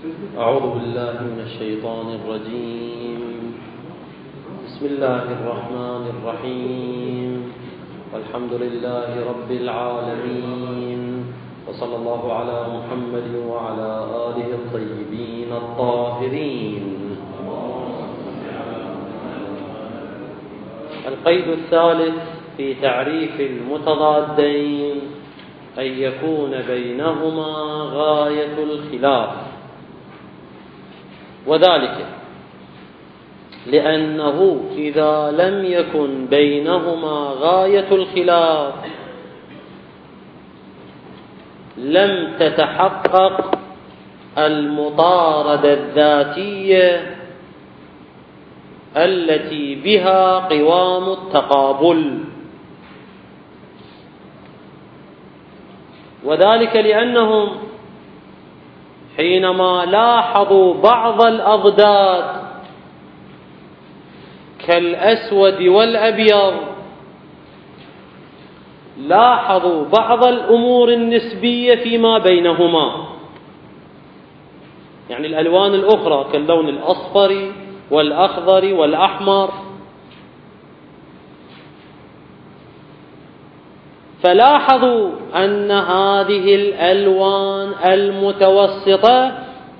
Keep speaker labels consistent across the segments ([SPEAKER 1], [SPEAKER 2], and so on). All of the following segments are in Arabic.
[SPEAKER 1] أعوذ بالله من الشيطان الرجيم. بسم الله الرحمن الرحيم. والحمد لله رب العالمين، وصلى الله على محمد وعلى آله الطيبين الطاهرين. القيد الثالث في تعريف المتضادين أن يكون بينهما غاية الخلاف، وذلك لأنه إذا لم يكن بينهما غاية الخلاف لم تتحقق المطاردة الذاتية التي بها قوام التقابل، وذلك لأنهم حينما لاحظوا بعض الأضداد كالأسود والأبيض لاحظوا بعض الأمور النسبية فيما بينهما، يعني الألوان الأخرى كاللون الأصفر والأخضر والأحمر، فلاحظوا أن هذه الألوان المتوسطة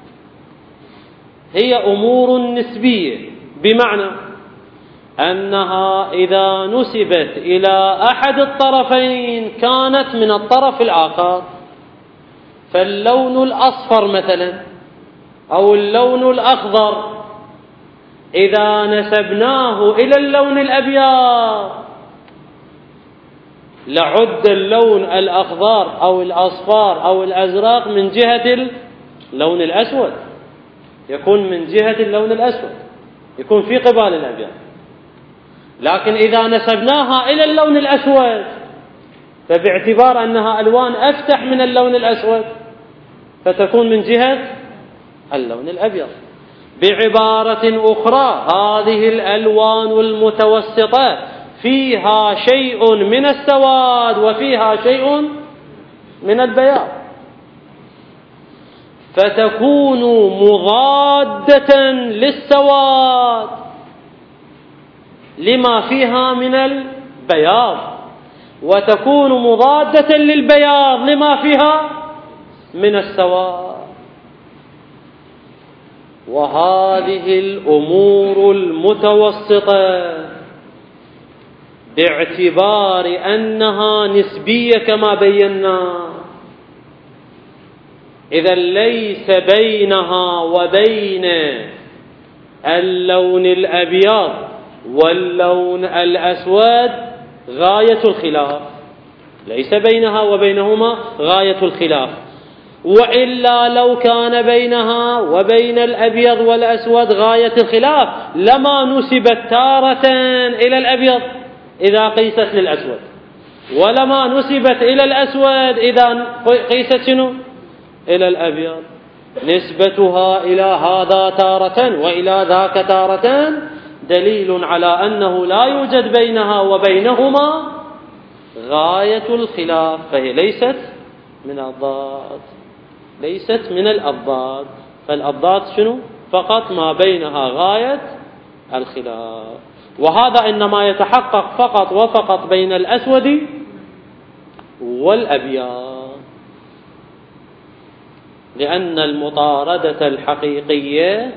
[SPEAKER 1] هي أمور نسبية، بمعنى أنها إذا نسبت إلى أحد الطرفين كانت من الطرف الآخر، فاللون الأصفر مثلا أو اللون الأخضر إذا نسبناه إلى اللون الأبيض لعد اللون الأخضر أو الأصفر أو الأزرق من جهة اللون الأسود، يكون من جهة اللون الأسود، يكون في قبال الأبيض. لكن إذا نسبناها إلى اللون الأسود فباعتبار أنها ألوان أفتح من اللون الأسود فتكون من جهة اللون الأبيض. بعبارة أخرى هذه الألوان المتوسطة فيها شيء من السواد وفيها شيء من البياض، فتكون مضادة للسواد لما فيها من البياض، وتكون مضادة للبياض لما فيها من السواد. وهذه الأمور المتوسطة باعتبار أنها نسبية كما بينا، إذا ليس بينها وبين اللون الأبيض واللون الأسود غاية الخلاف، ليس بينها وبينهما غاية الخلاف، وإلا لو كان بينها وبين الأبيض والأسود غاية الخلاف لما نسبت تارة إلى الأبيض إذا قيست للأسود، ولما نسبت إلى الأسود إذا قيست شنو؟ إلى الأبيض. نسبتها إلى هذا تارة وإلى ذاك تارة دليل على أنه لا يوجد بينها وبينهما غاية الخلاف، فهي ليست من الضاد، ليست من الأضداد، فالأضداد شنو؟ فقط ما بينها غاية الخلاف، وهذا إنما يتحقق فقط وفقط بين الأسود والأبيض، لأن المطاردة الحقيقية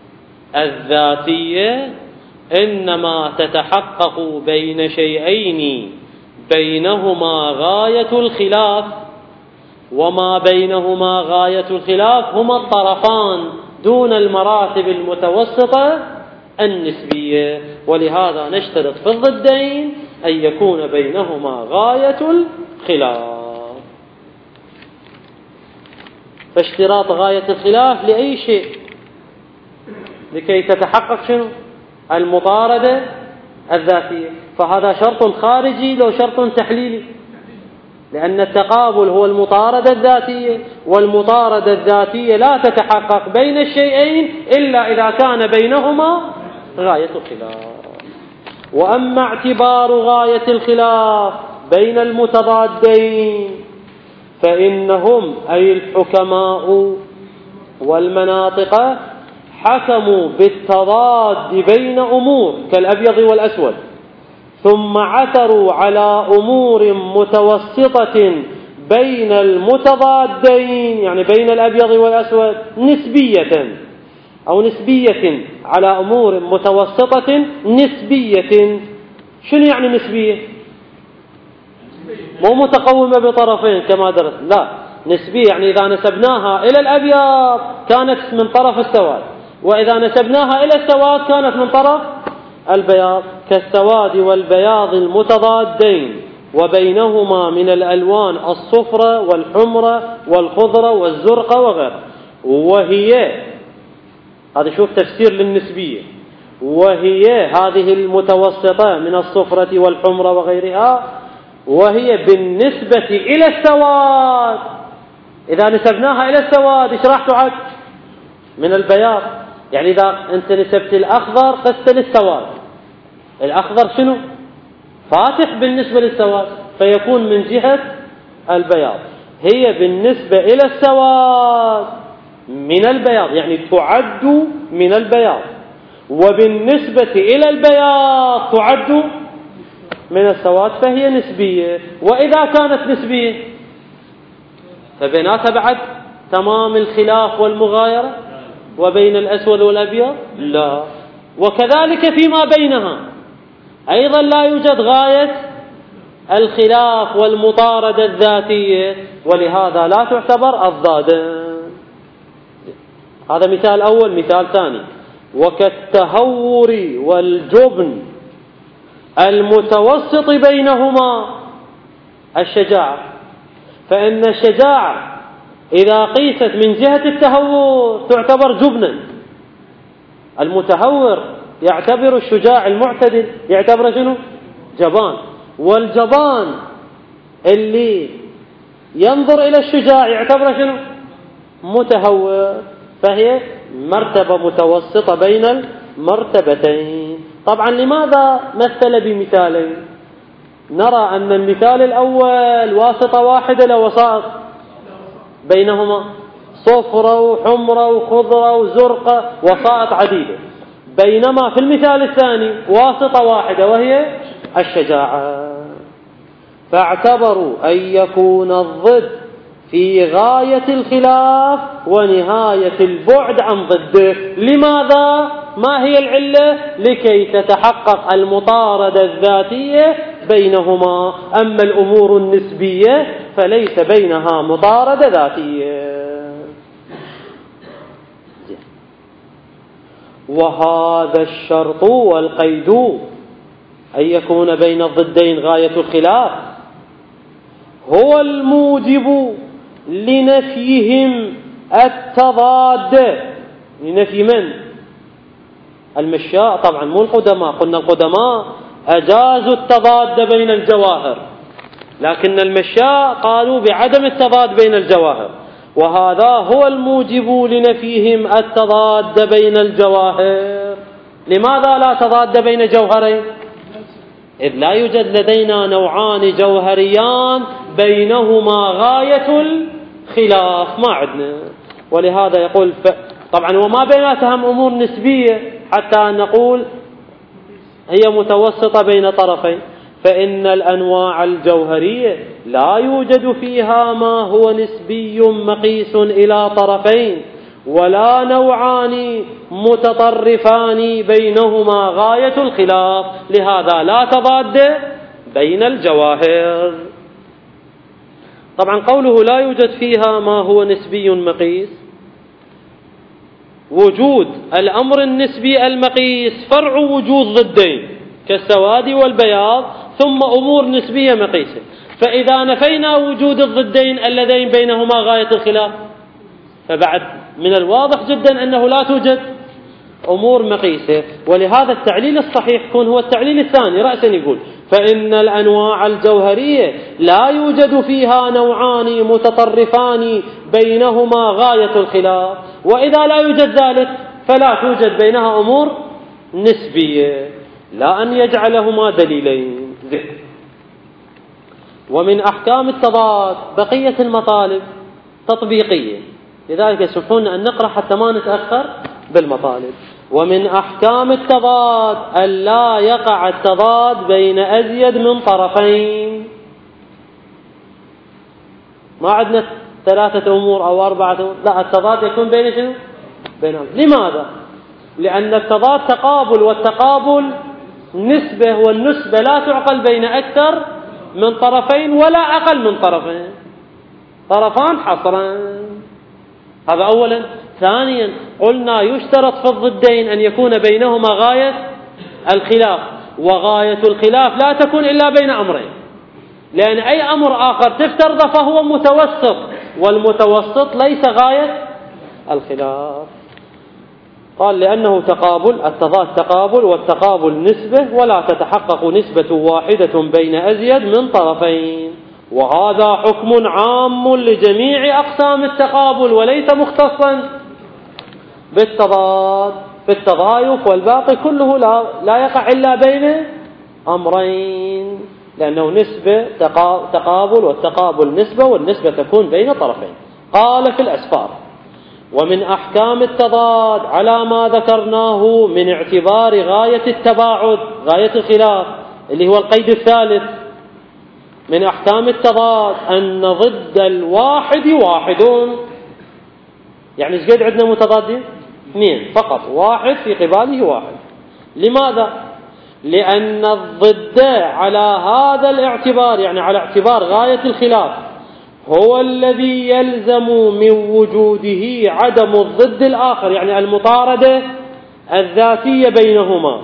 [SPEAKER 1] الذاتية إنما تتحقق بين شيئين بينهما غاية الخلاف، وما بينهما غاية الخلاف هما الطرفان دون المراتب المتوسطة النسبية، ولهذا نشترط في الضدين أن يكون بينهما غاية الخلاف. فاشتراط غاية الخلاف لأي شيء لكي تتحقق شنو؟ المطاردة الذاتية، فهذا شرط خارجي لو شرط تحليلي، لأن التقابل هو المطاردة الذاتية، والمطاردة الذاتية لا تتحقق بين الشيئين إلا إذا كان بينهما غاية الخلاف. وأما اعتبار غاية الخلاف بين المتضادين فإنهم أي الحكماء والمناطق حكموا بالتضاد بين أمور كالأبيض والأسود، ثم عثروا على أمور متوسطة بين المتضادين، يعني بين الأبيض والأسود نسبية على أمور متوسطة نسبية. شنو يعني نسبية؟ مو متقومة بطرفين كما درس، لا، نسبية يعني إذا نسبناها إلى الأبيض كانت من طرف السواد، وإذا نسبناها إلى السواد كانت من طرف البياض، كالسواد والبياض المتضادين وبينهما من الألوان الصفرة والحمرة والخضرة والزرقة وغيرها. وهي هذا شوف تفسير للنسبية، وهي هذه المتوسطة من الصفرة والحمرة وغيرها، وهي بالنسبة إلى السواد، إذا نسبناها إلى السواد إيش راح تعد؟ من البياض. يعني إذا أنت نسبت الأخضر قست للسواد، الأخضر شنو؟ فاتح بالنسبة للسواد، فيكون من جهة البياض. هي بالنسبة إلى السواد من البياض، يعني تعد من البياض، وبالنسبة إلى البياض تعد من السواد، فهي نسبية. وإذا كانت نسبية فبيناتها بعد تمام الخلاف والمغايرة وبين الأسود والأبيض لا، وكذلك فيما بينها أيضا لا يوجد غاية الخلاف والمطاردة الذاتية، ولهذا لا تعتبر أضدادا. هذا مثال أول. مثال ثاني: وكالتهور والجبن المتوسط بينهما الشجاعة، فإن الشجاعة إذا قيست من جهة التهور تعتبر جبنا. المتهور يعتبر الشجاع المعتدل يعتبر شنو؟ جبان، والجبان اللي ينظر إلى الشجاع يعتبر شنو؟ متهور. فهي مرتبة متوسطة بين المرتبتين. طبعا لماذا مثل بمثالين؟ نرى أن المثال الأول واسطة واحدة لوسائط بينهما صفرة وحمرة وخضرة وزرقة، وسائط عديدة، بينما في المثال الثاني واسطة واحدة وهي الشجاعة. فاعتبروا أن يكون الضد في غاية الخلاف ونهاية البعد عن ضده. لماذا؟ ما هي العلة؟ لكي تتحقق المطاردة الذاتية بينهما. أما الأمور النسبية فليس بينها مطاردة ذاتية. وهذا الشرط والقيد أن يكون بين الضدين غاية الخلاف هو الموجب لنفيهم التضاد. لنفي من؟ المشاء طبعا، مو القدماء. قلنا القدماء أجازوا التضاد بين الجواهر، لكن المشاء قالوا بعدم التضاد بين الجواهر، وهذا هو الموجب لنفيهم التضاد بين الجواهر. لماذا لا تضاد بين جوهرين؟ إذ لا يوجد لدينا نوعان جوهريان بينهما غاية الخلاف، ما عندنا. ولهذا يقول طبعا وما بيناتها أمور نسبية حتى نقول هي متوسطة بين طرفين، فإن الأنواع الجوهرية لا يوجد فيها ما هو نسبي مقيس إلى طرفين، ولا نوعان متطرفان بينهما غاية الخلاف، لهذا لا تضاد بين الجواهر. طبعا قوله لا يوجد فيها ما هو نسبي مقيس، وجود الأمر النسبي المقيس فرع وجود ضدين كالسواد والبياض، ثم أمور نسبية مقيسة. فإذا نفينا وجود الضدين اللذين بينهما غاية الخلاف فبعد من الواضح جدا أنه لا توجد أمور مقيسة. ولهذا التعليل الصحيح يكون هو التعليل الثاني رأسا، يقول فإن الأنواع الجوهرية لا يوجد فيها نوعان متطرفان بينهما غاية الخلاف، وإذا لا يوجد ذلك فلا توجد بينها أمور نسبية، لا أن يجعلهما دليلين. ومن أحكام التضاد بقية المطالب تطبيقية، لذلك يسمحون أن نقرأ حتى ما نتأخر بالمطالب. ومن أحكام التضاد ألا يقع التضاد بين أزيد من طرفين. ما عندنا 3 أمور أو 4 أمور، لا، التضاد يكون بين شنو؟ بينهم. لماذا؟ لأن التضاد تقابل، والتقابل نسبة، والنسبة لا تعقل بين أكثر من طرفين ولا أقل من طرفين، طرفان حصرا. هذا أولا. ثانيا قلنا يشترط في الضدين أن يكون بينهما غاية الخلاف، وغاية الخلاف لا تكون إلا بين أمرين، لأن أي أمر آخر تفترض فهو متوسط، والمتوسط ليس غاية الخلاف. قال لأنه تقابل، التضاد تقابل، والتقابل نسبة، ولا تتحقق نسبة واحدة بين أزيد من طرفين. وهذا حكم عام لجميع أقسام التقابل وليس مختصا بالتضاد. في التضايف والباقي كله لا يقع إلا بين أمرين، لأنه نسبة تقابل، والتقابل نسبة، والنسبة تكون بين طرفين. قال في الأسفار: ومن أحكام التضاد على ما ذكرناه من اعتبار غاية التباعد، غاية الخلاف اللي هو القيد الثالث. من أحكام التضاد أن ضد الواحد واحد. يعني ايش قد عندنا متضادين؟ 2 فقط، واحد في قباله واحد. لماذا؟ لأن الضد على هذا الاعتبار، يعني على اعتبار غاية الخلاف، هو الذي يلزم من وجوده عدم الضد الآخر، يعني المطاردة الذاتية بينهما.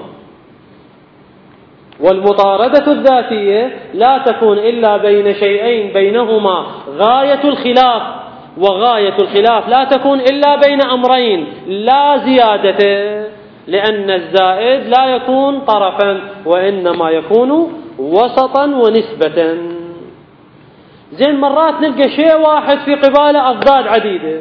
[SPEAKER 1] والمطاردة الذاتية لا تكون إلا بين شيئين بينهما غاية الخلاف، وغاية الخلاف لا تكون إلا بين أمرين لا زيادة، لأن الزائد لا يكون طرفا، وإنما يكون وسطا ونسبة. زين مرات نلقى شيء واحد في قباله أضداد عديدة،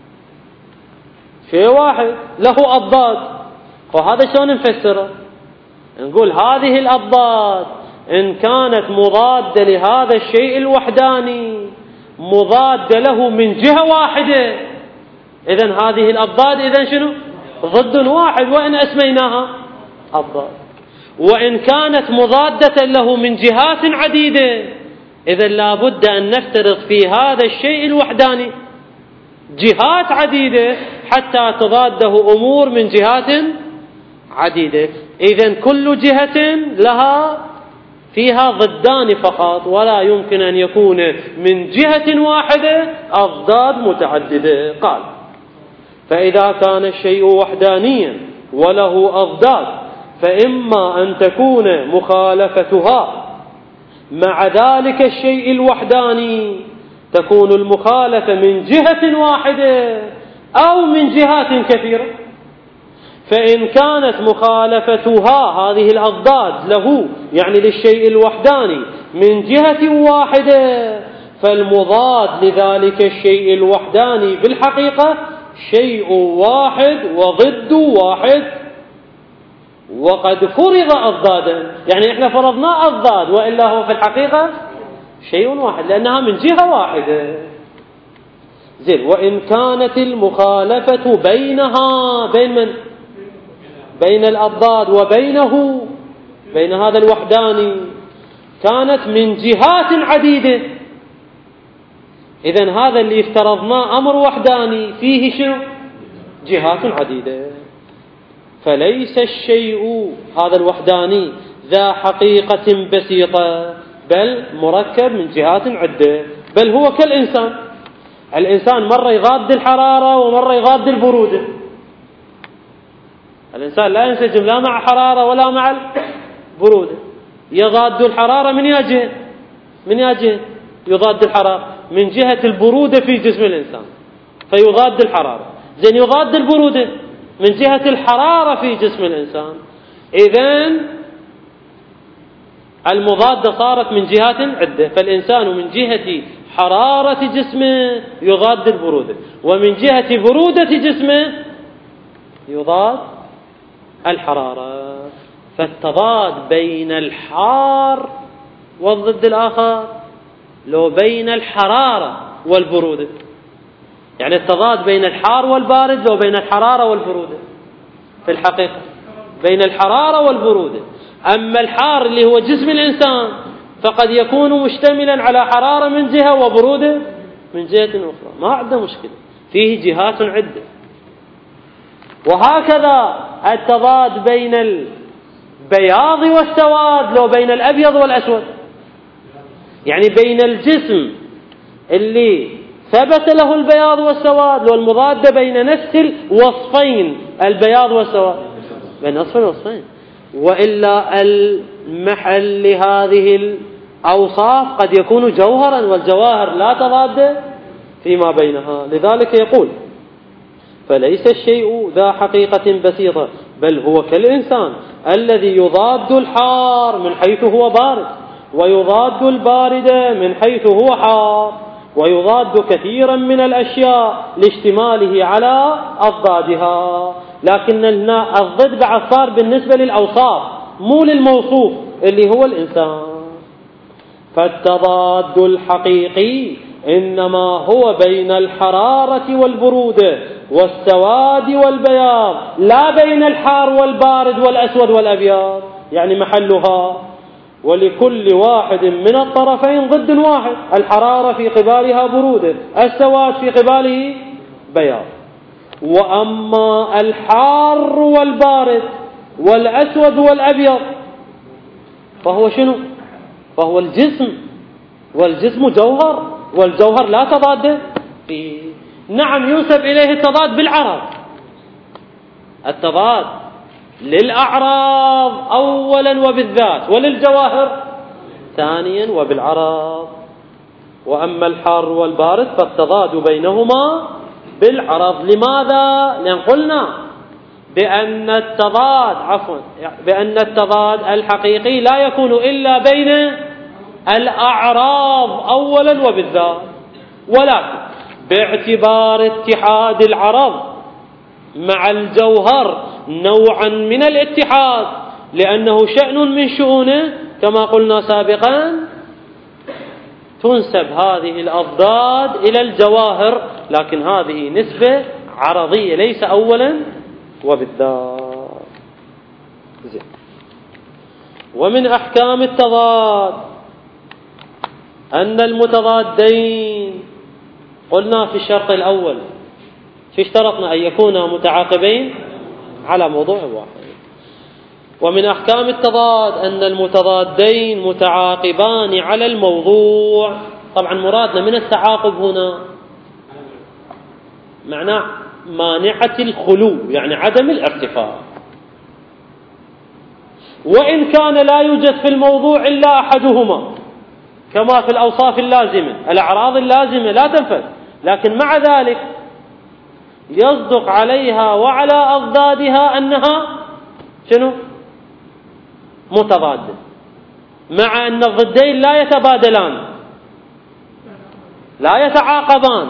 [SPEAKER 1] شيء واحد له أضداد، وهذا شلون نفسره؟ نقول هذه الأضداد إن كانت مضادة لهذا الشيء الوحداني، مضادة له من جهة واحدة، إذن هذه الأضداد إذن شنو؟ ضد واحد، وإن أسميناها أضداد. وإن كانت مضادة له من جهات عديدة، إذن لا بد أن نفترض في هذا الشيء الوحداني جهات عديدة حتى تضاده أمور من جهات عديدة. إذن كل جهة لها فيها ضدان فقط، ولا يمكن أن يكون من جهة واحدة أضداد متعددة. قال: فإذا كان الشيء وحدانيا وله أضداد، فإما أن تكون مخالفتها مع ذلك الشيء الوحداني، تكون المخالفة من جهة واحدة أو من جهات كثيرة. فإن كانت مخالفتها هذه الأضداد له، يعني للشيء الوحداني، من جهة واحدة، فالمضاد لذلك الشيء الوحداني بالحقيقة شيء واحد وضد واحد، وقد فرض أضدادا، يعني احنا فرضنا أضداد، وإلا هو في الحقيقة شيء واحد لأنها من جهة واحدة. زين. وإن كانت المخالفة بينها، بين من؟ بين الأضداد وبينه، بين هذا الوحداني، كانت من جهات عديدة، إذن هذا اللي افترضناه أمر وحداني فيه شنو؟ جهات عديدة. فليس الشيء هذا الوحداني ذا حقيقة بسيطة، بل مركب من جهات عدة، بل هو كالإنسان. الإنسان مرة يغاد الحرارة ومرة يغاد البرودة. الإنسان لا ينسجم لا مع حرارة ولا مع البرودة، يغاد الحرارة من يا جهة؟ من يا جهة يضاد الحرارة؟ من جهة البرودة في جسم الإنسان فيضاد الحرارة. زين، يضاد البرودة من جهة الحرارة في جسم الإنسان. إذن المضادة صارت من جهات عدة، فالإنسان من جهة حرارة جسمه يضاد البرودة، ومن جهة برودة جسمه يضاد الحرارة. فالتضاد بين الحار والضد الآخر، لو بين الحرارة والبرودة، يعني التضاد بين الحار والبارد لو بين الحرارة والبرودة في الحقيقة بين الحرارة والبرودة. أما الحار اللي هو جسم الإنسان فقد يكون مشتملا على حرارة من جهة وبرودة من جهة أخرى، ما عنده مشكلة، فيه جهات عدة. وهكذا التضاد بين البياض والسواد لو بين الأبيض والأسود، يعني بين الجسم اللي ثبت له البياض والسواد لو المضاد بين نفس الوصفين البياض والسواد بين نفس الوصفين. وإلا المحل لهذه الأوصاف قد يكون جوهرا، والجواهر لا تضاد فيما بينها. لذلك يقول فليس الشيء ذا حقيقة بسيطة بل هو كالإنسان الذي يضاد الحار من حيث هو بارد، ويضاد البارد من حيث هو حار، ويضاد كثيرا من الأشياء لاشتماله على أضدادها. لكن الضد بعد صار بالنسبة للأوصاف مو للموصوف اللي هو الإنسان. فالتضاد الحقيقي إنما هو بين الحرارة والبرودة والسواد والبياض، لا بين الحار والبارد والأسود والأبيض، يعني محلها. ولكل واحد من الطرفين ضد واحد، الحرارة في قبالها برودة، السواد في قباله بياض. وأما الحار والبارد والأسود والأبيض فهو شنو؟ فهو الجسم، والجسم جوهر، والجوهر لا تضاد فيه. نعم ينسب إليه التضاد بالعرض، التضاد للأعراض أولا وبالذات، وللجواهر ثانيا وبالعرض. وأما الحار والبارد فالتضاد بينهما بالعرض. لماذا؟ لأن قلنا بأن التضاد الحقيقي لا يكون إلا بين الأعراض أولا وبالذات، ولكن باعتبار اتحاد العرض مع الجوهر نوعا من الاتحاد لأنه شأن من شؤونه كما قلنا سابقا، تنسب هذه الأضداد إلى الجواهر، لكن هذه نسبة عرضية ليس أولا وبالذات. ومن أحكام التضاد أن المتضادين قلنا في الشرط الأول في اشترطنا أن يكونا متعاقبين على موضوع واحد. ومن أحكام التضاد أن المتضادين متعاقبان على الموضوع. طبعا مرادنا من التعاقب هنا معناه مانعة الخلو، يعني عدم الارتفاع، وإن كان لا يوجد في الموضوع إلا أحدهما كما في الأوصاف اللازمة، الأعراض اللازمة لا تنفذ، لكن مع ذلك يصدق عليها وعلى أضدادها أنها شنو؟ متضادة، مع أن الضدين لا يتبادلان لا يتعاقبان.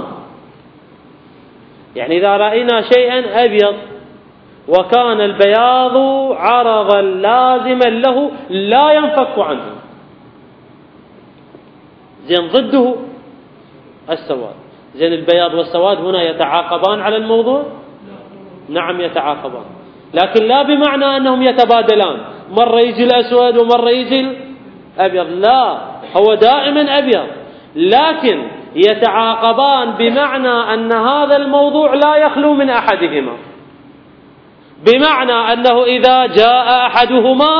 [SPEAKER 1] يعني إذا رأينا شيئا أبيض وكان البياض عرضا لازما له لا ينفك عنه، زين ضده السواد، زين البياض والسواد هنا يتعاقبان على الموضوع؟ نعم يتعاقبان، لكن لا بمعنى أنهم يتبادلان، مرة يجي الأسود ومرة يجي الأبيض، لا، هو دائما أبيض، لكن يتعاقبان بمعنى أن هذا الموضوع لا يخلو من أحدهما، بمعنى أنه إذا جاء أحدهما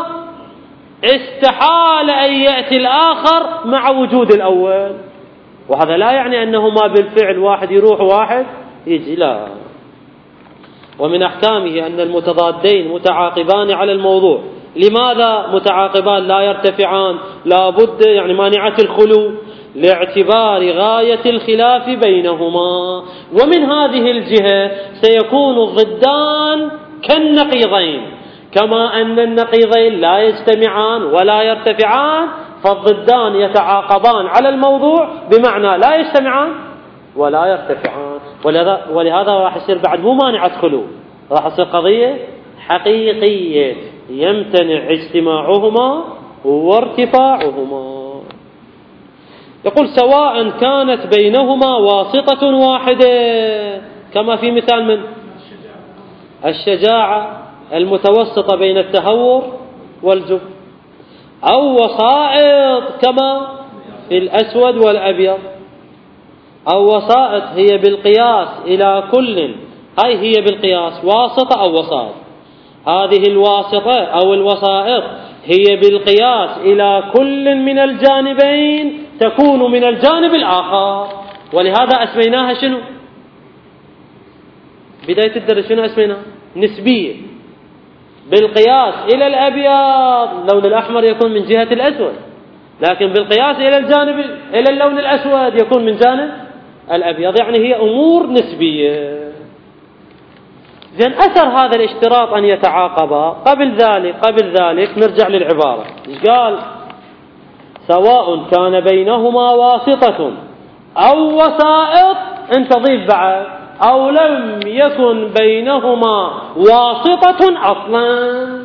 [SPEAKER 1] استحال أن يأتي الآخر مع وجود الأول، وهذا لا يعني أنهما بالفعل واحد يروح واحد يجي، لا. ومن أحكامه أن المتضادين متعاقبان على الموضوع. لماذا متعاقبان لا يرتفعان؟ لا بد، يعني مانعة الخلو، لاعتبار غاية الخلاف بينهما. ومن هذه الجهة سيكون الضدان كالنقيضين، كما أن النقيضين لا يجتمعان ولا يرتفعان، فالضدان يتعاقبان على الموضوع بمعنى لا يجتمعان ولا يرتفعان. ولهذا راح يصير بعد مو مانعة خلو، راح يصير قضية حقيقية يمتنع اجتماعهما وارتفاعهما. يقول سواء كانت بينهما واسطة واحدة، كما في مثال من الشجاعة المتوسطة بين التهور والجبن، أو وسائط كما في الأسود والأبيض، أو وسائط هي بالقياس إلى كل، هي بالقياس واسطة أو وسائط. هذه الواسطة أو الوسائط هي بالقياس إلى كل من الجانبين تكون من الجانب الآخر، ولهذا أسميناها شنو؟ بداية الدرس شنو أسميناها؟ نسبية. بالقياس إلى الأبيض اللون الأحمر يكون من جهة الأسود، لكن بالقياس إلى اللون الأسود يكون من جانب الأبيض، يعني هي أمور نسبية. زين، أثر هذا الاشتراط أن يتعاقبا. قبل ذلك نرجع للعبارة. إيش قال؟ سواء كان بينهما واسطة أو وسائط، أنت ضيف بعد، أو لم يكن بينهما واسطة أصلا،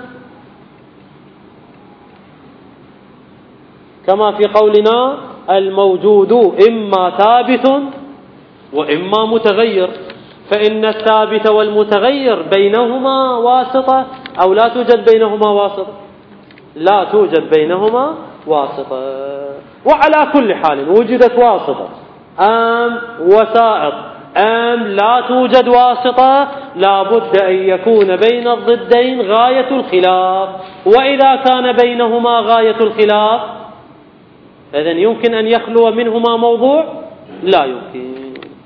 [SPEAKER 1] كما في قولنا الموجود إما ثابت وإما متغير، فإن الثابت والمتغير بينهما واسطة أو لا توجد بينهما واسطة؟ لا توجد بينهما واسطة. وعلى كل حال وجدت واسطة أم وسائط أم لا توجد واسطة، لا بد أن يكون بين الضدين غاية الخلاف، وإذا كان بينهما غاية الخلاف إذن يمكن أن يخلو منهما موضوع؟ لا يمكن.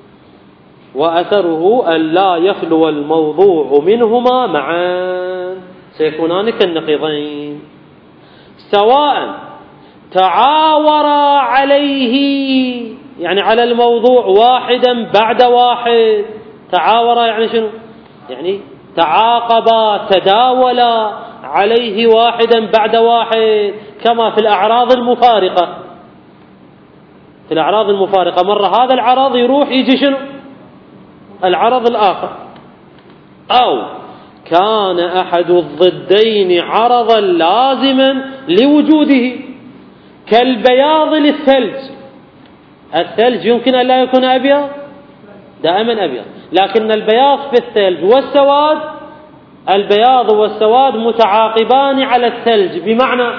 [SPEAKER 1] وأثره أن لا يخلو الموضوع منهما معا، سيكونان كالنقيضين. سواء تعاورا عليه، يعني على الموضوع واحدا بعد واحد. تعاورا يعني شنو؟ يعني تعاقبا، تداولا عليه واحدا بعد واحد، كما في الأعراض المفارقة. في الأعراض المفارقة مرة هذا العرض يروح يجي شنو؟ العرض الآخر. أو كان أحد الضدين عرضا لازما لوجوده، كالبياض للثلج. الثلج يمكن أن لا يكون أبيض، دائما أبيض، لكن البياض في الثلج والسواد، البياض والسواد متعاقبان على الثلج، بمعنى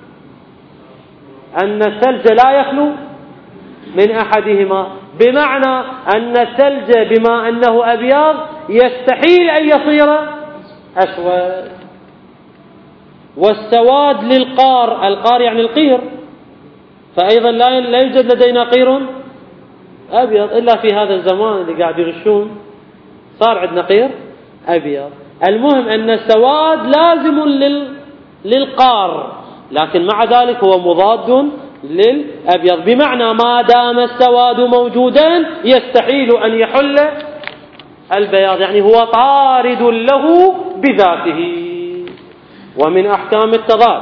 [SPEAKER 1] أن الثلج لا يخلو من أحدهما، بمعنى أن الثلج بما أنه أبيض يستحيل أن يصير أسود. والسواد للقار، القار يعني القير، فأيضا لا يوجد لدينا قير أبيض إلا في هذا الزمان اللي قاعد يغشون صار عندنا قير أبيض. المهم أن السواد لازم للقار، لكن مع ذلك هو مضاد للأبيض، بمعنى ما دام السواد موجودا يستحيل أن يحل البياض، يعني هو طارد له بذاته. ومن أحكام التضاد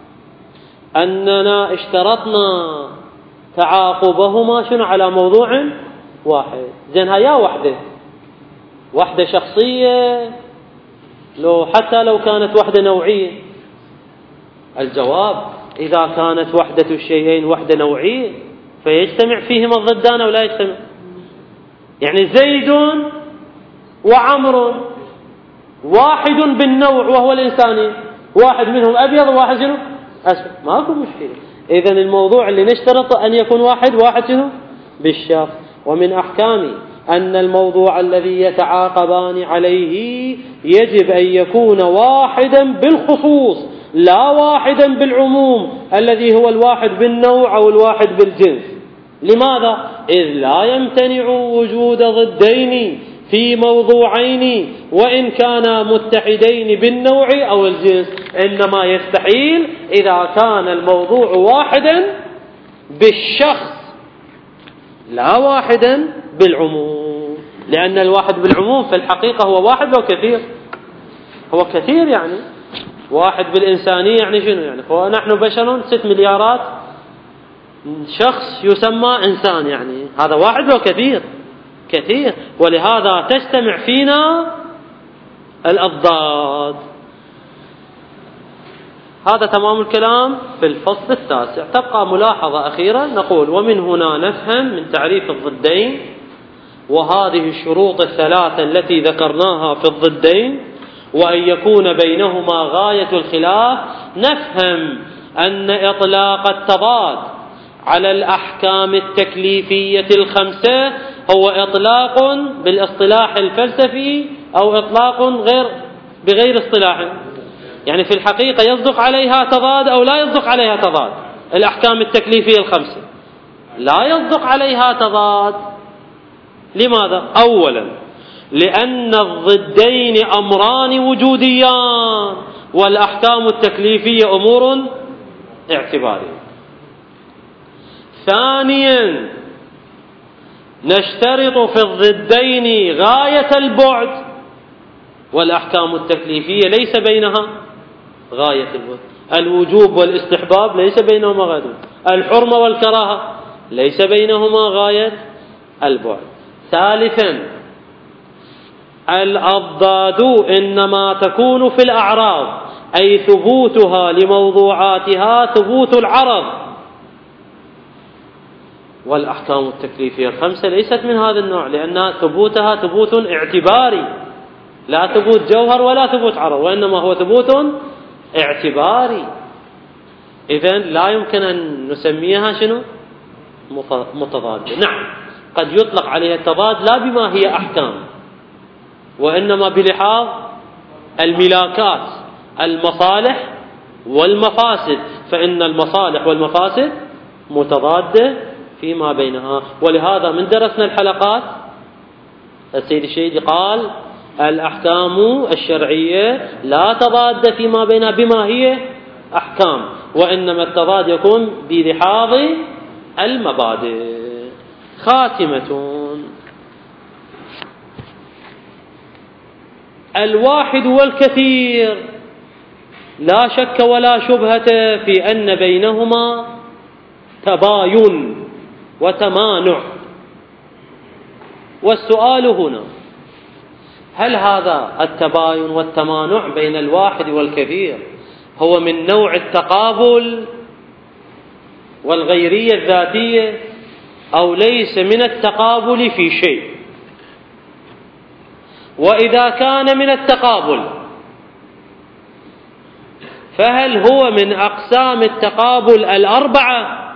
[SPEAKER 1] أننا اشترطنا تعاقبهما شنو؟ على موضوع واحد. زين، هيا وحدة شخصية، حتى لو كانت وحدة نوعية. الجواب إذا كانت وحدة الشيئين وحدة نوعية فيجتمع فيهما الضدان أو لا يجتمع. يعني زيد وعمر واحد بالنوع وهو الإنساني، واحد منهم أبيض وواحد شنو؟ أسود، ماكو مشكلة. إذن الموضوع اللي نشترط أن يكون واحد شنو؟ بالشخص. ومن أحكام أن الموضوع الذي يتعاقبان عليه يجب أن يكون واحدا بالخصوص لا واحدا بالعموم، الذي هو الواحد بالنوع أو الواحد بالجنس. لماذا؟ إذ لا يمتنع وجود ضدين في موضوعين وإن كانا متحدين بالنوع أو الجنس، إنما يستحيل إذا كان الموضوع واحدا بالشخص لا واحدا بالعموم، لأن الواحد بالعموم في الحقيقة هو واحد أو كثير؟ هو كثير، يعني واحد بالإنسانية يعني شنو؟ يعني هو نحن بشر 6 مليارات شخص يسمى إنسان، يعني هذا واحد أو كثير؟ كثير. ولهذا تجتمع فينا الأضداد. هذا تمام الكلام في الفصل التاسع. تبقى ملاحظة أخيرة نقول: ومن هنا نفهم من تعريف الضدين وهذه الشروط الثلاثة التي ذكرناها في الضدين وأن يكون بينهما غاية الخلاف، نفهم أن إطلاق التضاد على الأحكام التكليفية الخمسة هو إطلاق بالاصطلاح الفلسفي أو إطلاق بغير اصطلاح، يعني في الحقيقة يصدق عليها تضاد أو لا يصدق عليها تضاد. الأحكام التكليفية الخمسة لا يصدق عليها تضاد. لماذا؟ أولا لأن الضدين أمران وجوديان والأحكام التكليفية أمور اعتبارية. ثانيا نشترط في الضدين غاية البعد والأحكام التكليفية ليس بينها غاية البعد. الوجوب والاستحباب ليس بينهما غاية البعد، الحرمة والكراهة ليس بينهما غاية البعد. ثالثا الأضداد إنما تكون في الأعراض، أي ثبوتها لموضوعاتها ثبوت العرض، والأحكام التكليفية الخمسة ليست من هذا النوع، لأن ثبوتها ثبوت اعتباري، لا ثبوت جوهر ولا ثبوت عرض، وإنما هو ثبوت اعتباري. إذن لا يمكن أن نسميها شنو؟ متضادة. نعم قد يطلق عليها التضاد لا بما هي أحكام، وإنما بلحاظ الملاكات، المصالح والمفاسد، فإن المصالح والمفاسد متضادة فيما بينها. ولهذا من درسنا الحلقات السيد الشهيدي قال: الأحكام الشرعية لا تضاد فيما بينها بما هي أحكام، وإنما التضاد يكون بلحاظ المبادئ. خاتمة: الواحد والكثير لا شك ولا شبهة في أن بينهما تباين وتمانع. والسؤال هنا: هل هذا التباين والتمانع بين الواحد والكثير هو من نوع التقابل والغيرية الذاتية أو ليس من التقابل في شيء؟ وإذا كان من التقابل فهل هو من أقسام التقابل الأربعة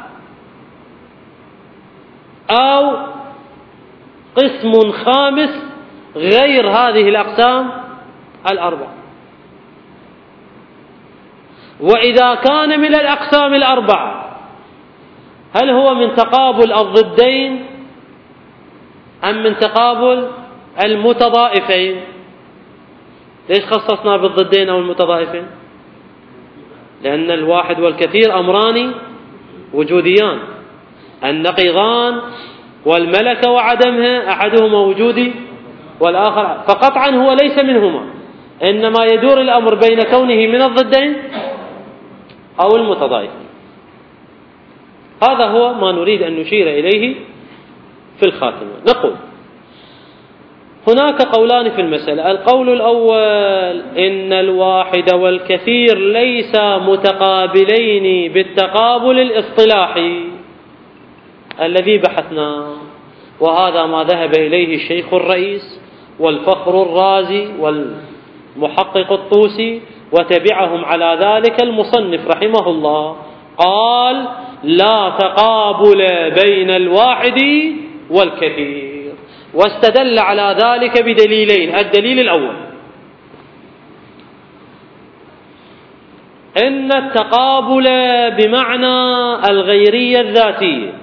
[SPEAKER 1] أو قسم خامس غير هذه الأقسام الأربعة؟ وإذا كان من الأقسام الأربعة هل هو من تقابل الضدين أم من تقابل المتضائفين؟ ليش خصصنا بالضدين أو المتضائفين؟ لأن الواحد والكثير أمران وجوديان، النقيضان والملكة وعدمها أحدهما وجودي والآخر، فقطعا هو ليس منهما، إنما يدور الأمر بين كونه من الضدين أو المتضائفين. هذا هو ما نريد أن نشير إليه في الخاتمة. نقول: هناك قولان في المسألة. القول الأول: إن الواحد والكثير ليس متقابلين بالتقابل الاصطلاحي الذي بحثناه، وهذا ما ذهب إليه الشيخ الرئيس والفخر الرازي والمحقق الطوسي، وتبعهم على ذلك المصنف رحمه الله، قال: لا تقابل بين الواحد والكثير، واستدل على ذلك بدليلين. الدليل الأول: إن التقابل بمعنى الغيرية الذاتية،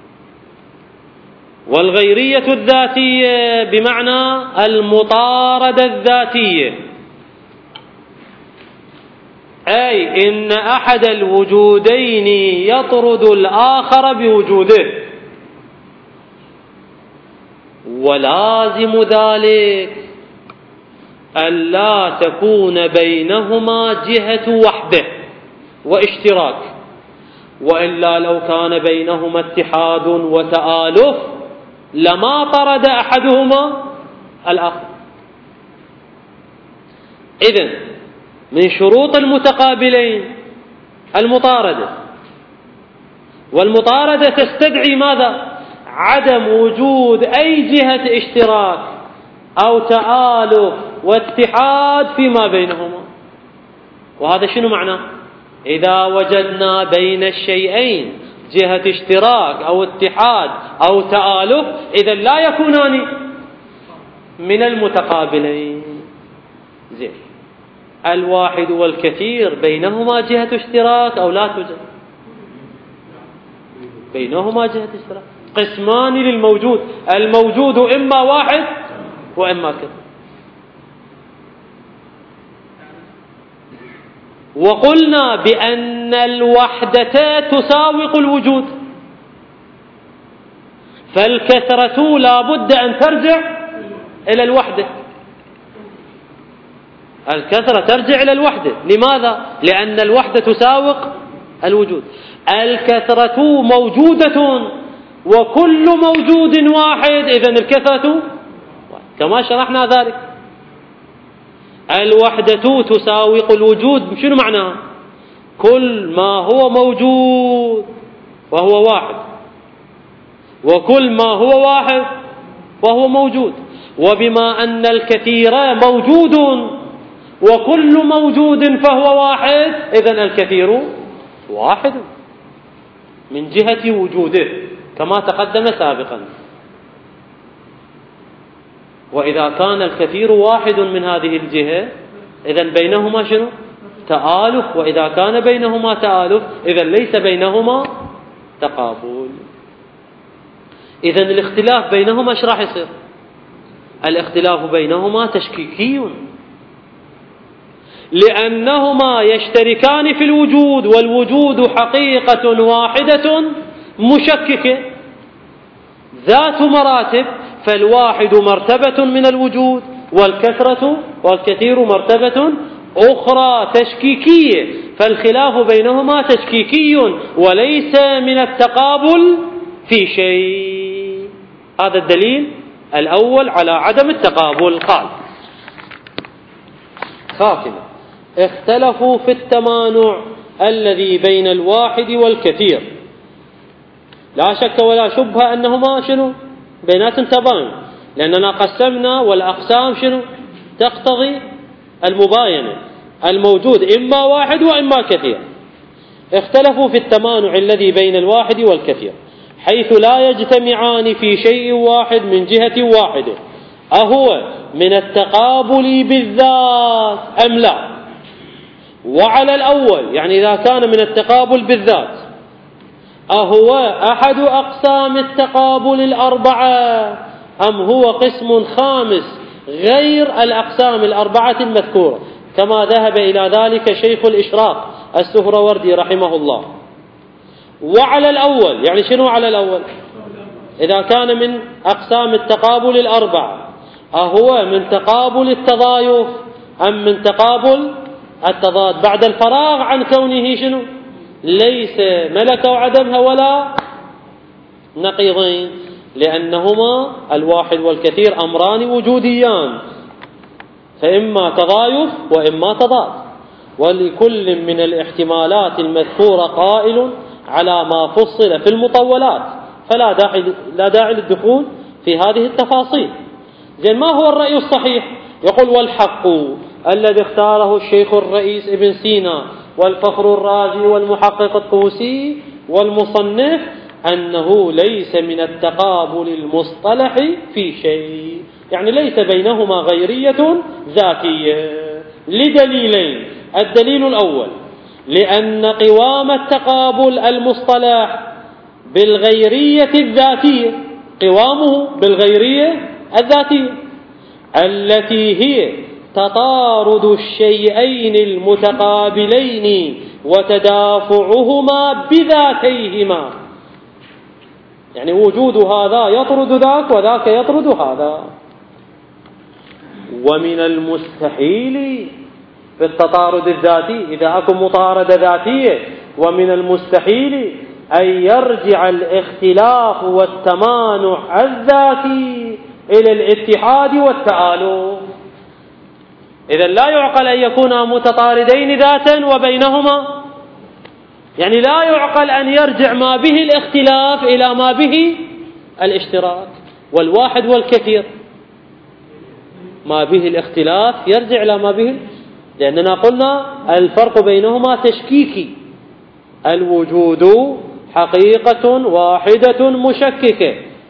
[SPEAKER 1] والغيرية الذاتية بمعنى المطاردة الذاتية، أي إن أحد الوجودين يطرد الآخر بوجوده، ولازم ذلك ألا تكون بينهما جهة وحدة واشتراك، وإلا لو كان بينهما اتحاد وتآلف لما طرد أحدهما الآخر. إذن من شروط المتقابلين المطاردة، والمطاردة تستدعي ماذا؟ عدم وجود أي جهة اشتراك أو تآلف واتحاد فيما بينهما. وهذا شنو معناه؟ إذا وجدنا بين الشيئين جهة اشتراك أو اتحاد أو تآلف، إذا لا يكونان من المتقابلين. زين، الواحد والكثير بينهما جهة اشتراك أو لا توجد؟ بينهما جهة اشتراك. قسمان للموجود، الموجود إما واحد وإما كثير. وقلنا بأن الوحدة تساوق الوجود، فالكثرة لا بد أن ترجع إلى الوحدة. الكثرة ترجع إلى الوحدة. لماذا؟ لأن الوحدة تساوق الوجود. الكثرة موجودة وكل موجود واحد، إذن الكثرة كما شرحنا ذلك. الوحدة تساوق الوجود، شنو معناها؟ كل ما هو موجود وهو واحد، وكل ما هو واحد وهو موجود. وبما أن الكثير موجود وكل موجود فهو واحد، إذن الكثير واحد من جهة وجوده كما تقدم سابقا. وإذا كان الكثير واحد من هذه الجهة، إذن بينهما شنو؟ تآلف. وإذا كان بينهما تآلف، إذن ليس بينهما تقابل. إذن الاختلاف بينهما ايش راح يصير؟ الاختلاف بينهما تشكيكي، لأنهما يشتركان في الوجود، والوجود حقيقة واحدة مشككة ذات مراتب، فالواحد مرتبة من الوجود، والكثير مرتبة أخرى تشكيكية، فالخلاف بينهما تشكيكي وليس من التقابل في شيء. هذا الدليل الأول على عدم التقابل. قال خاتمة: اختلفوا في التمانع الذي بين الواحد والكثير. لا شك ولا شبهة أنهما شنو؟ بينات تباين، لأننا قسمنا والأقسام شنو؟ تقتضي المباينة. الموجود إما واحد وإما كثير. اختلفوا في التمانع الذي بين الواحد والكثير، حيث لا يجتمعان في شيء واحد من جهة واحدة، أهو من التقابل بالذات أم لا؟ وعلى الأول، يعني إذا كان من التقابل بالذات، أهو أحد أقسام التقابل الأربعة أم هو قسم خامس غير الأقسام الأربعة المذكورة، كما ذهب إلى ذلك شيخ الإشراق السهروردي رحمه الله. وعلى الأول، يعني شنو على الأول؟ إذا كان من أقسام التقابل الأربعة، أهو من تقابل التضايف أم من تقابل التضاد، بعد الفراغ عن كونه شنو؟ ليس ملكة وعدمها ولا نقيضين، لأنهما الواحد والكثير أمران وجوديان، فإما تضايف وإما تضاد، ولكل من الاحتمالات المذكورة قائل على ما فصل في المطولات، فلا داعي للدخول في هذه التفاصيل. زين، ما هو الرأي الصحيح؟ يقول: والحق الذي اختاره الشيخ الرئيس ابن سينا والفخر الرازي والمحقق الطوسي والمصنف أنه ليس من التقابل المصطلح في شيء، يعني ليس بينهما غيرية ذاتية، لدليلين. الدليل الأول: لأن قوام التقابل المصطلح بالغيرية الذاتية، قوامه بالغيرية الذاتية التي هي تطارد الشيئين المتقابلين وتدافعهما بذاتيهما، يعني وجود هذا يطرد ذاك وذاك يطرد هذا. ومن المستحيل في التطارد الذاتي، إذا أكون مطاردة ذاتية، ومن المستحيل أن يرجع الاختلاف والتمانع الذاتي إلى الاتحاد والتآلف. إذن لا يعقل أن يكونا متطاردين ذاتا وبينهما يعني لا يعقل أن يرجع ما به الاختلاف إلى ما به الاشتراك. والواحد والكثير ما به الاختلاف يرجع إلى ما به، لأننا قلنا الفرق بينهما تشكيكي. الوجود حقيقة واحدة مشككة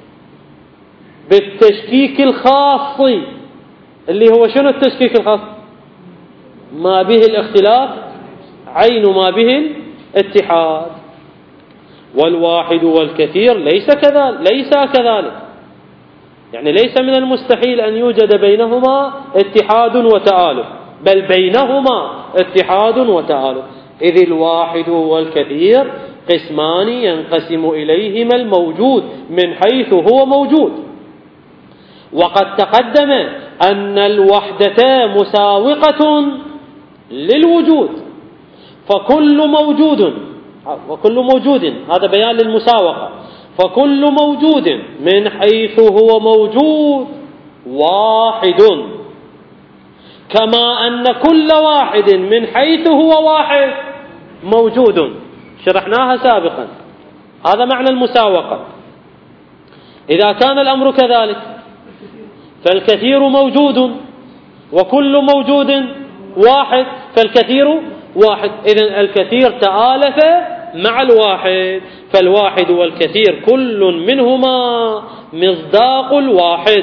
[SPEAKER 1] بالتشكيك الخاص، اللي هو شنو التشكيك الخاص؟ ما به الاختلاف عين ما به الاتحاد. والواحد والكثير ليس كذلك، يعني ليس من المستحيل أن يوجد بينهما اتحاد وتآلف، بل بينهما اتحاد وتآلف. إذ الواحد والكثير قسمان ينقسم إليهما الموجود من حيث هو موجود. وقد تقدم أن الوحدة مساوقة للوجود، فكل موجود هذا بيان للمساوقة، فكل موجود من حيث هو موجود واحد، كما أن كل واحد من حيث هو واحد موجود. شرحناها سابقا، هذا معنى المساوقة. إذا كان الأمر كذلك فالكثير موجود وكل موجود واحد، فالكثير واحد. إذن الكثير تآلف مع الواحد، فالواحد والكثير كل منهما مصداق الواحد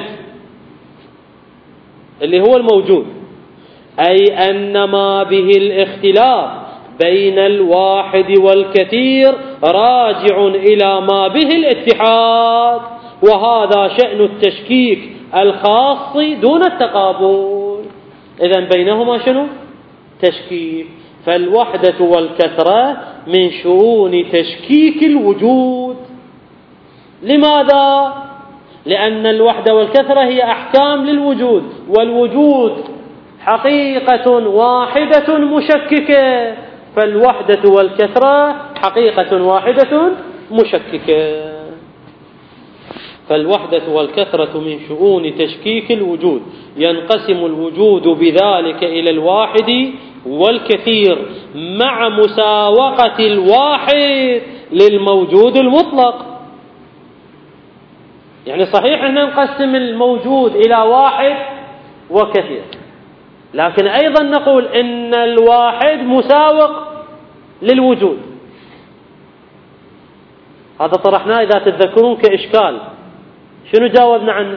[SPEAKER 1] اللي هو الموجود، أي أن ما به الاختلاف بين الواحد والكثير راجع إلى ما به الاتحاد، وهذا شأن التشكيك الخاص دون التقابل. إذن بينهما شنو؟ تشكيك. فالوحدة والكثرة من شؤون تشكيك الوجود. لماذا؟ لأن الوحدة والكثرة هي أحكام للوجود، والوجود حقيقة واحدة مشككة، فالوحدة والكثرة حقيقة واحدة مشككة. فالوحدة والكثرة من شؤون تشكيك الوجود، ينقسم الوجود بذلك إلى الواحد والكثير مع مساوقة الواحد للموجود المطلق. يعني صحيح أن نقسم الموجود إلى واحد وكثير، لكن أيضا نقول إن الواحد مساوق للوجود. هذا طرحناه إذا تتذكرون كإشكال. شنو جاوبنا عنه؟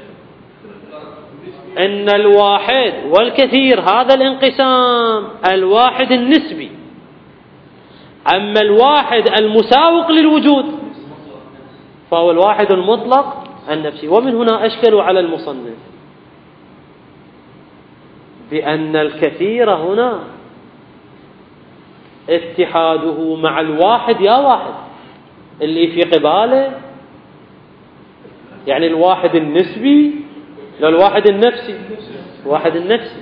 [SPEAKER 1] إن الواحد والكثير هذا الانقسام الواحد النسبي، أما الواحد المساوق للوجود فهو الواحد المطلق النفسي. ومن هنا أشكلوا على المصنف بأن الكثير هنا اتحاده مع الواحد يا واحد اللي في قباله، يعني الواحد النسبي لا الواحد النفسي، واحد النفسي.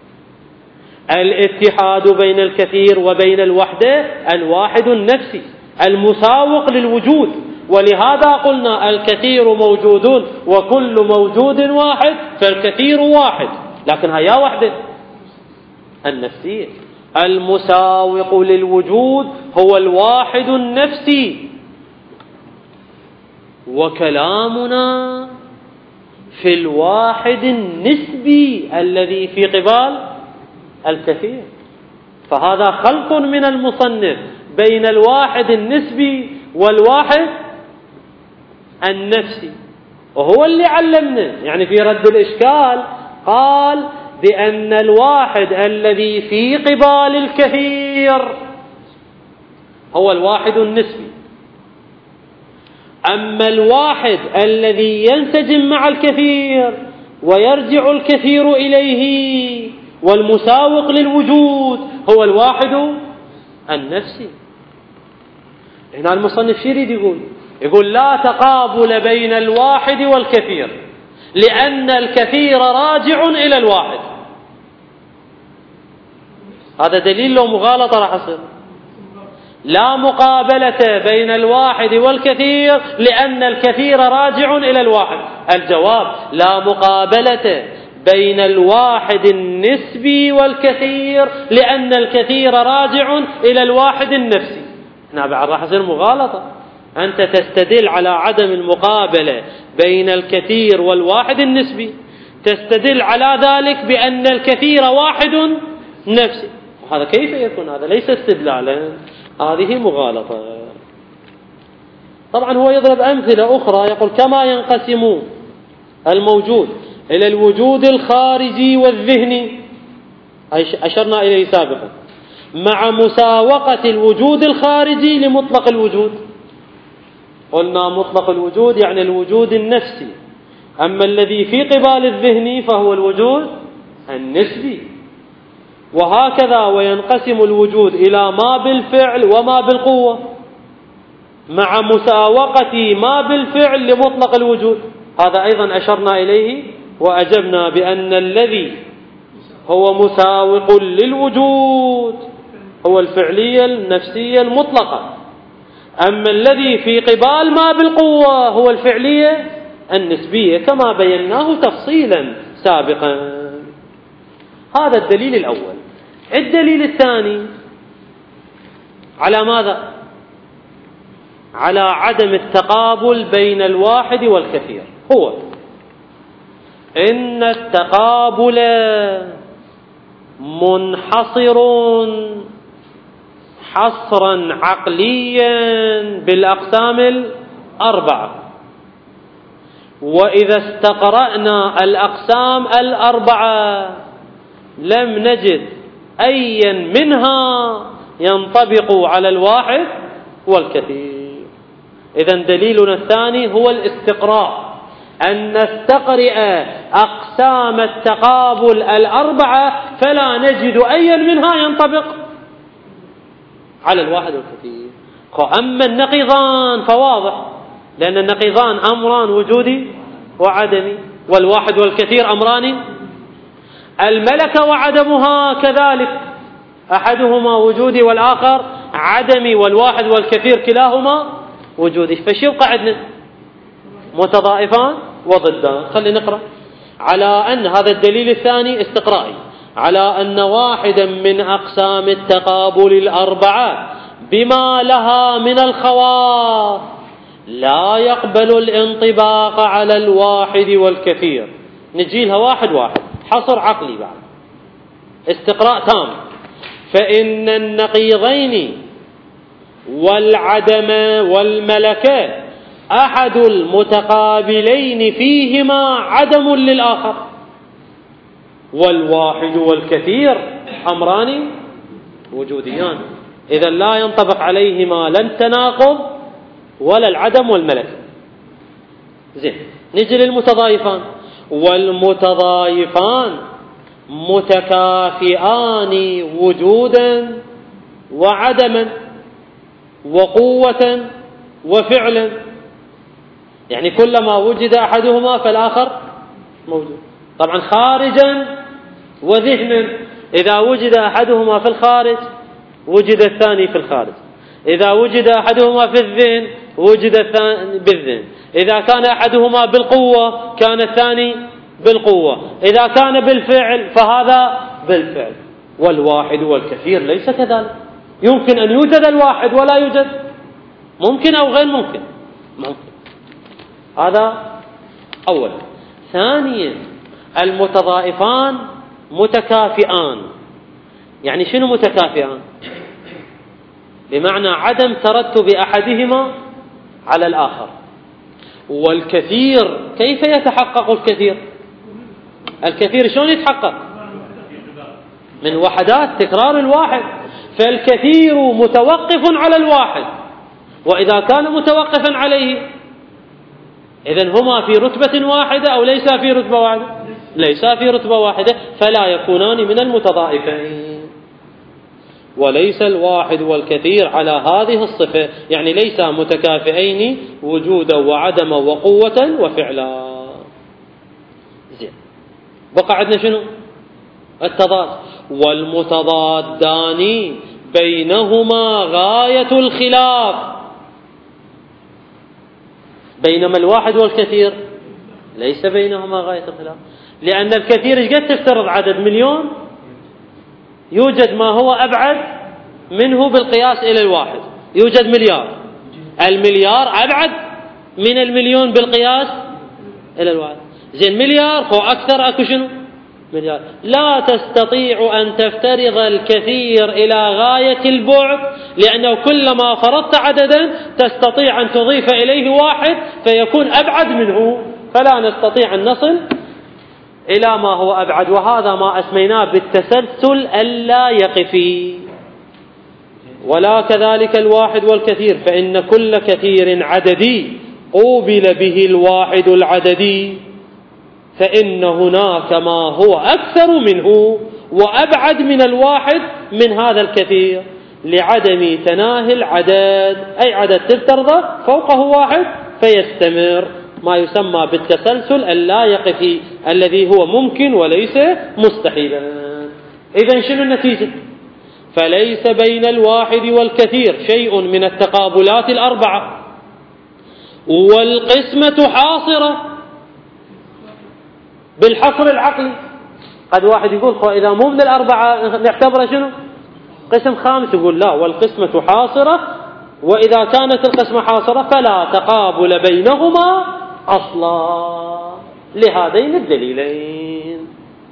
[SPEAKER 1] الاتحاد بين الكثير وبين الوحدة الواحد النفسي المساوق للوجود، ولهذا قلنا الكثير موجود وكل موجود واحد، فالكثير واحد، لكن هيا وحدة النفسية. المساوق للوجود هو الواحد النفسي. وكلامنا في الواحد النسبي الذي في قبال الكثير، فهذا خلط من المصنف بين الواحد النسبي والواحد النفسي، وهو اللي علمنا. يعني في رد الإشكال قال بأن الواحد الذي في قبال الكثير هو الواحد النسبي، أما الواحد الذي ينسجم مع الكثير ويرجع الكثير إليه والمساوق للوجود هو الواحد النفسي. هنا المصنف شو يريد يقول لا تقابل بين الواحد والكثير، لأن الكثير راجع إلى الواحد. هذا دليل لو مغالطة راح يصير. لا مقابلة بين الواحد والكثير لأن الكثير راجع إلى الواحد. الجواب لا مقابلة بين الواحد النسبي والكثير لأن الكثير راجع إلى الواحد النفسي. هنا بعد راح يصير مغالطة. أنت تستدل على عدم المقابلة بين الكثير والواحد النسبي، تستدل على ذلك بأن الكثير واحد نفسي، وهذا كيف يكون؟ هذا ليس استدلالا، هذه مغالطة. طبعا هو يضرب أمثلة أخرى، يقول كما ينقسم الموجود إلى الوجود الخارجي والذهني، أشرنا إليه سابقا، مع مساوقة الوجود الخارجي لمطلق الوجود. قلنا مطلق الوجود يعني الوجود النفسي، أما الذي في قبال الذهني فهو الوجود النسبي. وهكذا وينقسم الوجود إلى ما بالفعل وما بالقوة، مع مساوقة ما بالفعل لمطلق الوجود. هذا أيضا أشرنا إليه وأجبنا بأن الذي هو مساوق للوجود هو الفعلية النفسية المطلقة، أما الذي في قبال ما بالقوة هو الفعلية النسبية كما بيناه تفصيلا سابقا. هذا الدليل الأول. الدليل الثاني على ماذا؟ على عدم التقابل بين الواحد والكثير. هو إن التقابل منحصر حصرا عقليا بالأقسام الأربعة، وإذا استقرأنا الأقسام الأربعة لم نجد أيا منها ينطبق على الواحد والكثير. إذن دليلنا الثاني هو الاستقراء، أن نستقرئ أقسام التقابل الأربعة فلا نجد أيا منها ينطبق على الواحد والكثير. أما النقيضان فواضح، لأن النقيضان أمران وجودي وعدمي، والواحد والكثير أمران. الملكة وعدمها كذلك، أحدهما وجودي والآخر عدمي، والواحد والكثير كلاهما وجودي. فشو يبقى عندنا؟ متضائفان وضدان. خلينا نقرأ على أن هذا الدليل الثاني استقرائي، على أن واحدا من أقسام التقابل الأربعة بما لها من الخواص لا يقبل الانطباق على الواحد والكثير. نجيلها واحد واحد، حصر عقلي بعد، استقراء تام. فإن النقيضين والعدم والملكة أحد المتقابلين فيهما عدم للآخر، والواحد والكثير أمران وجوديان، إذا لا ينطبق عليهما لا التناقض ولا العدم والملكة. زين، نجي للمتضايفان. والمتضايفان متكافئان وجودا وعدما وقوة وفعلا، يعني كلما وجد أحدهما فالآخر موجود. طبعا خارجا وذهنا، إذا وجد أحدهما في الخارج وجد الثاني في الخارج، إذا وجد أحدهما في الذهن وجد الثاني بالذهن، إذا كان أحدهما بالقوة كان الثاني بالقوة، إذا كان بالفعل فهذا بالفعل. والواحد والكثير ليس كذلك، يمكن أن يوجد الواحد ولا يوجد، ممكن أو غير ممكن، ممكن. هذا أولا. ثانيا، المتضائفان متكافئان. يعني شنو متكافئان؟ بمعنى عدم ترتب أحدهما على الآخر. والكثير كيف يتحقق الكثير؟ الكثير شلون يتحقق؟ من وحدات تكرار الواحد، فالكثير متوقف على الواحد، وإذا كان متوقفا عليه إذن هما في رتبة واحدة أو ليس في رتبة واحدة؟ ليس في رتبة واحدة، فلا يكونان من المتضائفين. وليس الواحد والكثير على هذه الصفة، يعني ليس متكافئين وجودا وعدما وقوة وفعلا. زين، بقى عندنا شنو؟ التضاد. والمتضادان بينهما غاية الخلاف، بينما الواحد والكثير ليس بينهما غاية الخلاف، لأن الكثير ايش قد تفترض عدد مليون، يوجد ما هو أبعد منه بالقياس إلى الواحد، يوجد مليار، المليار أبعد من المليون بالقياس إلى الواحد. زين مليار هو أكثر أكو شنو؟ مليار. لا تستطيع أن تفترض الكثير إلى غاية البعد، لأنه كلما فرضت عددا تستطيع أن تضيف إليه واحد فيكون أبعد منه، فلا نستطيع أن نصل إلى ما هو أبعد، وهذا ما أسميناه بالتسلسل اللا يقفي. ولا كذلك الواحد والكثير، فإن كل كثير عددي قوبل به الواحد العددي، فإن هناك ما هو أكثر منه وأبعد من الواحد من هذا الكثير، لعدم تناهي العدد، أي عدد تفترضه فوقه واحد فيستمر، ما يسمى بالتسلسل اللا يقفي الذي هو ممكن وليس مستحيلا. إذن شنو النتيجة؟ فليس بين الواحد والكثير شيء من التقابلات الأربعة، والقسمة حاصرة بالحصر العقلي. قد واحد يقول إذا مو من الأربعة نعتبره شنو؟ قسم خامس. يقول لا، والقسمة حاصرة، وإذا كانت القسمة حاصرة فلا تقابل بينهما أصلا لهذين الدليلين.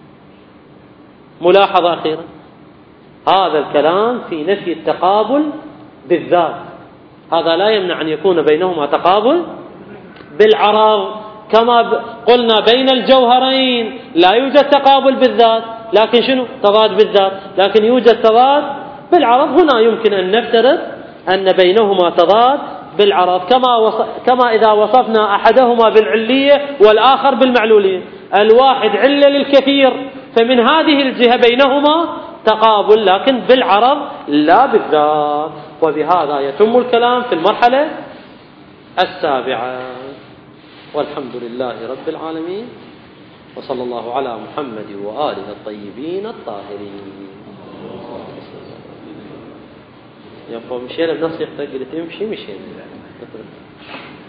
[SPEAKER 1] ملاحظة أخيرة، هذا الكلام في نفي التقابل بالذات، هذا لا يمنع أن يكون بينهما تقابل بالعرض، كما قلنا بين الجوهرين لا يوجد تقابل بالذات، لكن شنو؟ تضاد بالذات، لكن يوجد تضاد بالعرض. هنا يمكن أن نفترض أن بينهما تضاد بالعرض، كما إذا وصفنا أحدهما بالعلية والآخر بالمعلولية، الواحد علة للكثير، فمن هذه الجهة بينهما تقابل، لكن بالعرض لا بالذات. وبهذا يتم الكلام في المرحلة السابعة. والحمد لله رب العالمين، وصلى الله على محمد وآله الطيبين الطاهرين. يا مشينا بنص يحتاج تمشي مشينا